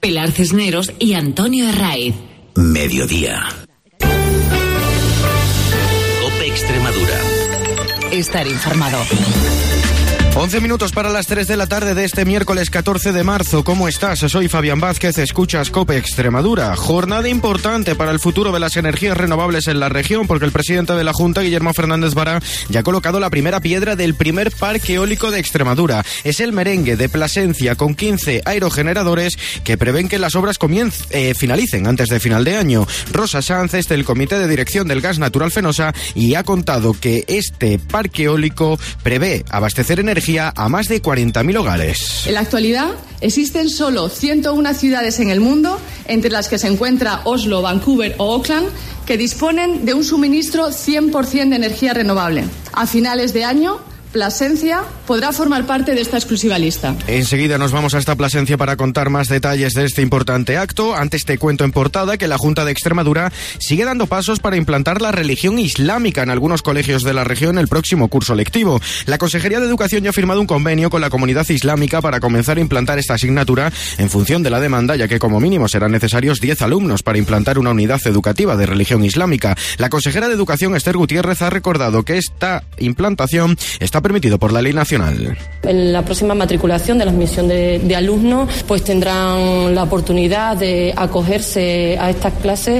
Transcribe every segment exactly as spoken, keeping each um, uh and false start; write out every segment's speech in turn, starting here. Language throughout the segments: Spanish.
Pilar Cisneros y Antonio Herraiz. Mediodía. COPE Extremadura. Estar informado. once minutos para las tres de la tarde de este miércoles catorce de marzo. ¿Cómo estás? Soy Fabián Vázquez, escuchas COPE Extremadura. Jornada importante para el futuro de las energías renovables en la región, porque el presidente de la Junta, Guillermo Fernández Vara, ya ha colocado la primera piedra del primer parque eólico de Extremadura. Es el Merengue de Plasencia, con quince aerogeneradores que prevén que las obras comiencen, eh, finalicen antes de final de año. Rosa Sanz es del Comité de Dirección del Gas Natural Fenosa y ha contado que este parque eólico prevé abastecer energía a más de cuarenta mil hogares. En la actualidad existen solo ciento una ciudades en el mundo, entre las que se encuentra Oslo, Vancouver o Auckland, que disponen de un suministro cien por ciento de energía renovable. A finales de año, Plasencia podrá formar parte de esta exclusiva lista. Enseguida nos vamos hasta Plasencia para contar más detalles de este importante acto. Antes te cuento en portada que la Junta de Extremadura sigue dando pasos para implantar la religión islámica en algunos colegios de la región el próximo curso lectivo. La Consejería de Educación ya ha firmado un convenio con la comunidad islámica para comenzar a implantar esta asignatura en función de la demanda, ya que como mínimo serán necesarios diez alumnos para implantar una unidad educativa de religión islámica. La consejera de Educación, Esther Gutiérrez, ha recordado que esta implantación está permitido por la ley nacional. En la próxima matriculación de la admisión de, de alumnos, pues tendrán la oportunidad de acogerse a estas clases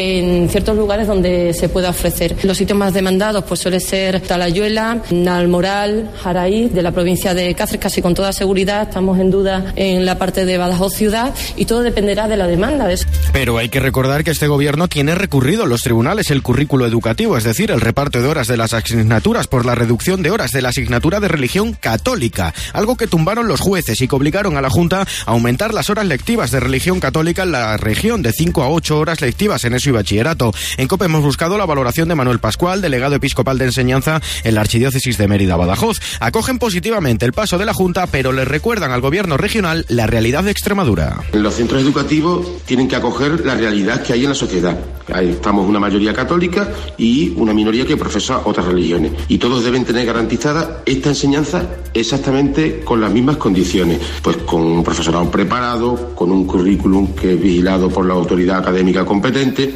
en ciertos lugares donde se pueda ofrecer. Los sitios más demandados pues suele ser Talayuela, Nalmoral, Jaraíz, de la provincia de Cáceres, casi con toda seguridad. Estamos en duda en la parte de Badajoz ciudad y todo dependerá de la demanda. Pero hay que recordar que este gobierno tiene recurrido a los tribunales el currículo educativo, es decir, el reparto de horas de las asignaturas por la reducción de horas de la asignatura de religión católica, algo que tumbaron los jueces y que obligaron a la Junta a aumentar las horas lectivas de religión católica en la región de cinco a ocho horas lectivas en eso y bachillerato. En COPE hemos buscado la valoración de Manuel Pascual, delegado episcopal de enseñanza en la Archidiócesis de Mérida-Badajoz. Acogen positivamente el paso de la Junta, pero le recuerdan al gobierno regional la realidad de Extremadura. Los centros educativos tienen que acoger la realidad que hay en la sociedad. Ahí estamos una mayoría católica y una minoría que profesa otras religiones. Y todos deben tener garantizada esta enseñanza exactamente con las mismas condiciones, pues con un profesorado preparado, con un currículum que es vigilado por la autoridad académica competente.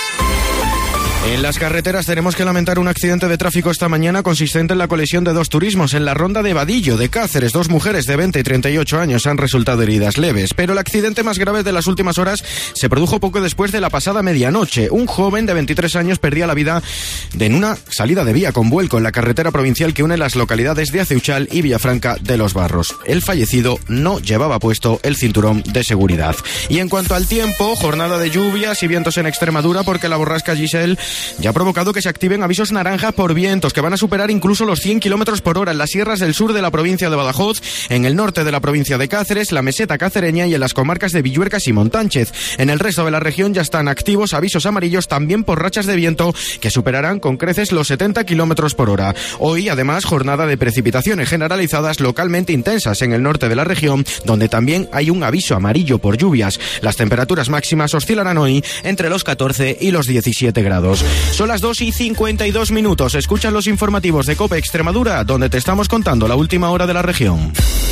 En las carreteras tenemos que lamentar un accidente de tráfico esta mañana consistente en la colisión de dos turismos en la ronda de Vadillo de Cáceres. Dos mujeres de veinte y treinta y ocho años han resultado heridas leves, pero el accidente más grave de las últimas horas se produjo poco después de la pasada medianoche. Un joven de veintitrés años perdía la vida en una salida de vía con vuelco en la carretera provincial que une las localidades de Aceuchal y Villafranca de los Barros. El fallecido no llevaba puesto el cinturón de seguridad. Y en cuanto al tiempo, jornada de lluvias y vientos en Extremadura porque la borrasca Giselle ya ha provocado que se activen avisos naranjas por vientos que van a superar incluso los cien kilómetros por hora en las sierras del sur de la provincia de Badajoz, en el norte de la provincia de Cáceres, la meseta cacereña y en las comarcas de Villuercas y Montánchez. En el resto de la región ya están activos avisos amarillos también por rachas de viento que superarán con creces los setenta kilómetros por hora. Hoy, además, jornada de precipitaciones generalizadas localmente intensas en el norte de la región, donde también hay un aviso amarillo por lluvias. Las temperaturas máximas oscilarán hoy entre los catorce y los diecisiete grados. Son las dos y cincuenta y dos minutos. Escuchas los informativos de COPE Extremadura, donde te estamos contando la última hora de la región.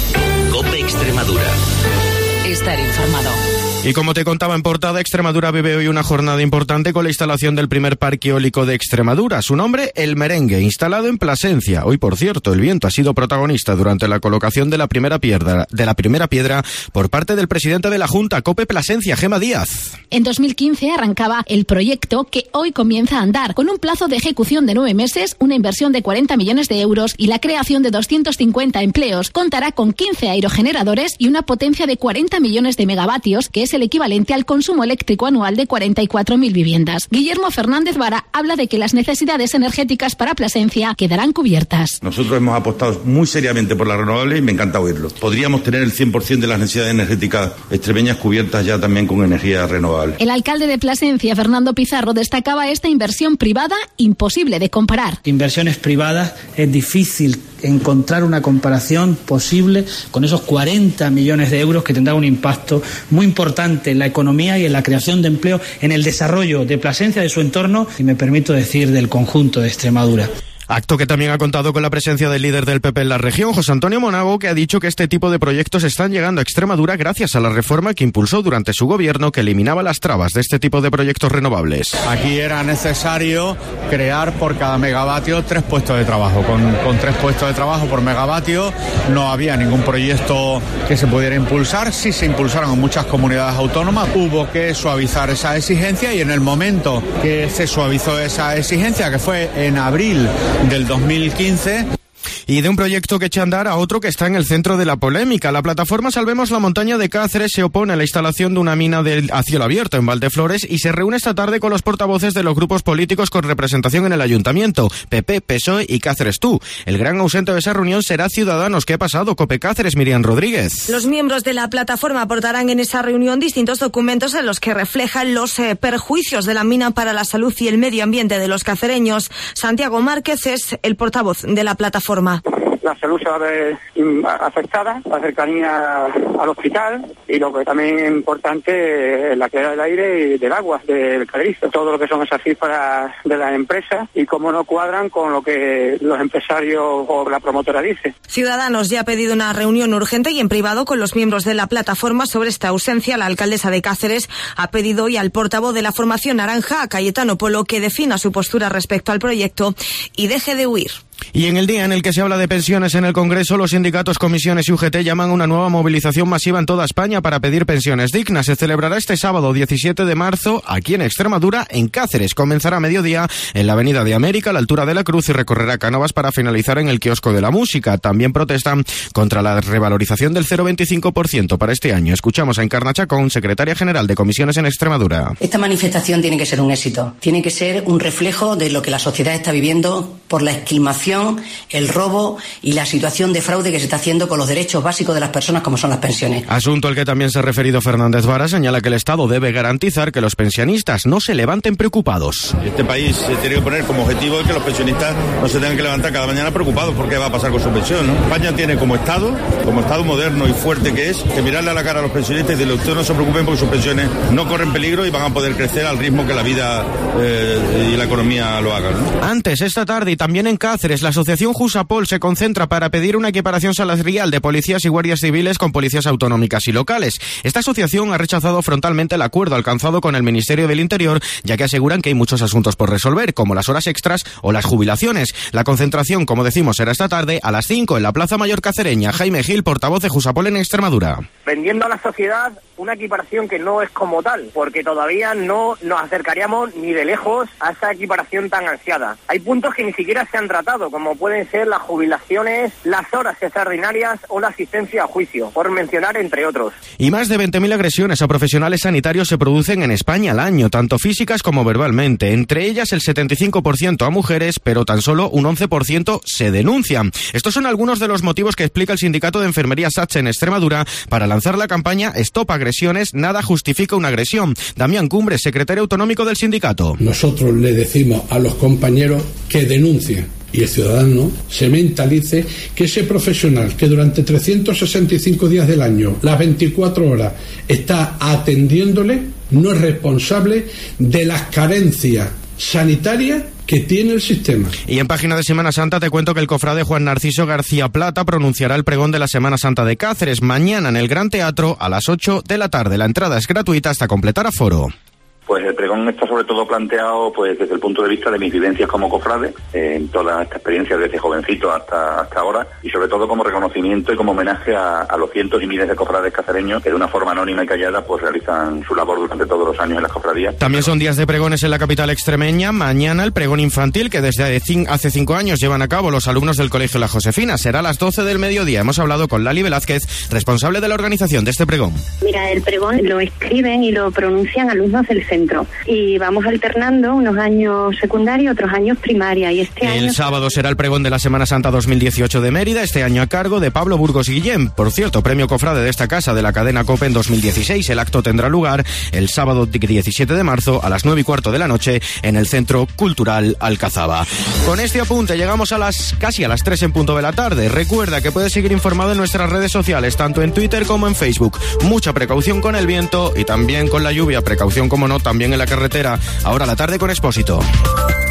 COPE Extremadura. Estar informado. Y como te contaba en portada, Extremadura vive hoy una jornada importante con la instalación del primer parque eólico de Extremadura. Su nombre, el Merengue, instalado en Plasencia. Hoy, por cierto, el viento ha sido protagonista durante la colocación de la primera piedra, de la primera piedra por parte del presidente de la Junta, COPE Plasencia, Gema Díaz. En dos mil quince arrancaba el proyecto que hoy comienza a andar, con un plazo de ejecución de nueve meses, una inversión de cuarenta millones de euros y la creación de doscientos cincuenta empleos. Contará con quince aerogeneradores y una potencia de cuarenta millones de megavatios, que es el equivalente al consumo eléctrico anual de cuarenta y cuatro mil viviendas. Guillermo Fernández Vara habla de que las necesidades energéticas para Plasencia quedarán cubiertas. Nosotros hemos apostado muy seriamente por las renovables y me encanta oírlo. Podríamos tener el cien por ciento de las necesidades energéticas extremeñas cubiertas ya también con energía renovable. El alcalde de Plasencia, Fernando Pizarro, destacaba esta inversión privada imposible de comparar. Inversiones privadas es difícil encontrar una comparación posible con esos cuarenta millones de euros que tendrá un impacto muy importante en la economía y en la creación de empleo, en el desarrollo de Plasencia, de su entorno y, me permito decir, del conjunto de Extremadura. Acto que también ha contado con la presencia del líder del P P en la región, José Antonio Monago, que ha dicho que este tipo de proyectos están llegando a Extremadura gracias a la reforma que impulsó durante su gobierno, que eliminaba las trabas de este tipo de proyectos renovables. Aquí era necesario crear por cada megavatio tres puestos de trabajo. Con, con tres puestos de trabajo por megavatio no había ningún proyecto que se pudiera impulsar. Sí se impulsaron en muchas comunidades autónomas, hubo que suavizar esa exigencia y en el momento que se suavizó esa exigencia, que fue en abril del dos mil quince... Y de un proyecto que echa a andar a otro que está en el centro de la polémica. La plataforma Salvemos la Montaña de Cáceres se opone a la instalación de una mina de, a cielo abierto en Valdeflores y se reúne esta tarde con los portavoces de los grupos políticos con representación en el ayuntamiento, P P, P S O E y Cáceres Tú. El gran ausente de esa reunión será Ciudadanos. ¿Qué ha pasado? Cope Cáceres, Miriam Rodríguez. Los miembros de la plataforma aportarán en esa reunión distintos documentos en los que reflejan los eh, perjuicios de la mina para la salud y el medio ambiente de los cacereños. Santiago Márquez es el portavoz de la plataforma. La salud se va a ver afectada, la cercanía al hospital y lo que también es importante es la calidad del aire y del agua, del calerizo. Todo lo que son esas cifras de las empresas y cómo no cuadran con lo que los empresarios o la promotora dicen. Ciudadanos ya ha pedido una reunión urgente y en privado con los miembros de la plataforma sobre esta ausencia. La alcaldesa de Cáceres ha pedido hoy al portavoz de la formación naranja, a Cayetano Polo, que defina su postura respecto al proyecto y deje de huir. Y en el día en el que se habla de pensiones en el Congreso, los sindicatos, comisiones y U G T llaman a una nueva movilización masiva en toda España para pedir pensiones dignas. Se celebrará este sábado diecisiete de marzo aquí en Extremadura, en Cáceres. Comenzará a mediodía en la Avenida de América, a la altura de la Cruz, y recorrerá Cánovas para finalizar en el Kiosco de la Música. También protestan contra la revalorización del cero coma veinticinco por ciento para este año. Escuchamos a Encarna Chacón, secretaria general de Comisiones en Extremadura. Esta manifestación tiene que ser un éxito. Tiene que ser un reflejo de lo que la sociedad está viviendo por la esquilmación, el robo y la situación de fraude que se está haciendo con los derechos básicos de las personas, como son las pensiones. Asunto al que también se ha referido Fernández Vara. Señala que el Estado debe garantizar que los pensionistas no se levanten preocupados. Este país se tiene que poner como objetivo que los pensionistas no se tengan que levantar cada mañana preocupados por qué va a pasar con su pensión, ¿no? España tiene como Estado, como Estado moderno y fuerte que es, que mirarle a la cara a los pensionistas y decirle: ustedes no se preocupen porque sus pensiones no corren peligro y van a poder crecer al ritmo que la vida eh, y la economía lo hagan, ¿no? Antes, esta tarde y también en Cáceres, la asociación Jusapol se concentra para pedir una equiparación salarial de policías y guardias civiles con policías autonómicas y locales. Esta asociación ha rechazado frontalmente el acuerdo alcanzado con el Ministerio del Interior, ya que aseguran que hay muchos asuntos por resolver, como las horas extras o las jubilaciones. La concentración, como decimos, será esta tarde a las cinco en la Plaza Mayor cacereña. Jaime Gil, portavoz de Jusapol en Extremadura. Vendiendo a la sociedad una equiparación que no es como tal, porque todavía no nos acercaríamos ni de lejos a esa equiparación tan ansiada. Hay puntos que ni siquiera se han tratado, como pueden ser las jubilaciones, las horas extraordinarias o la asistencia a juicio, por mencionar entre otros. Y más de veinte mil agresiones a profesionales sanitarios se producen en España al año, tanto físicas como verbalmente. Entre ellas el setenta y cinco por ciento a mujeres, pero tan solo un once por ciento se denuncian. Estos son algunos de los motivos que explica el Sindicato de Enfermería SATSE en Extremadura para lanzar la campaña Stop Agresiones, nada justifica una agresión. Damián Cumbres, secretario autonómico del sindicato. Nosotros le decimos a los compañeros que denuncien y el ciudadano se mentalice que ese profesional que durante trescientos sesenta y cinco días del año, las veinticuatro horas, está atendiéndole, no es responsable de las carencias sanitarias que tiene el sistema. Y en página de Semana Santa te cuento que el cofrade Juan Narciso García Plata pronunciará el pregón de la Semana Santa de Cáceres mañana en el Gran Teatro a las ocho de la tarde. La entrada es gratuita hasta completar aforo. Pues el pregón está sobre todo planteado pues desde el punto de vista de mis vivencias como cofrade, eh, en toda esta experiencia desde jovencito hasta hasta ahora, y sobre todo como reconocimiento y como homenaje a, a los cientos y miles de cofrades cacereños que de una forma anónima y callada pues realizan su labor durante todos los años en las cofradías. También son días de pregones en la capital extremeña. Mañana el pregón infantil que desde hace cinco años llevan a cabo los alumnos del Colegio La Josefina. Será a las doce del mediodía. Hemos hablado con Lali Velázquez, responsable de la organización de este pregón. Mira, el pregón lo escriben y lo pronuncian alumnos del centro. Y vamos alternando unos años secundaria, otros años primaria. Y este el año... sábado será el pregón de la Semana Santa dos mil dieciocho de Mérida, este año a cargo de Pablo Burgos Guillén. Por cierto, premio cofrade de esta casa de la cadena COPE en dos mil dieciséis. El acto tendrá lugar el sábado diecisiete de marzo a las nueve y cuarto de la noche en el Centro Cultural Alcazaba. Con este apunte llegamos a las casi a las tres en punto de la tarde. Recuerda que puedes seguir informado en nuestras redes sociales, tanto en Twitter como en Facebook. Mucha precaución con el viento y también con la lluvia. Precaución, como no, también en la carretera. Ahora la tarde con Expósito.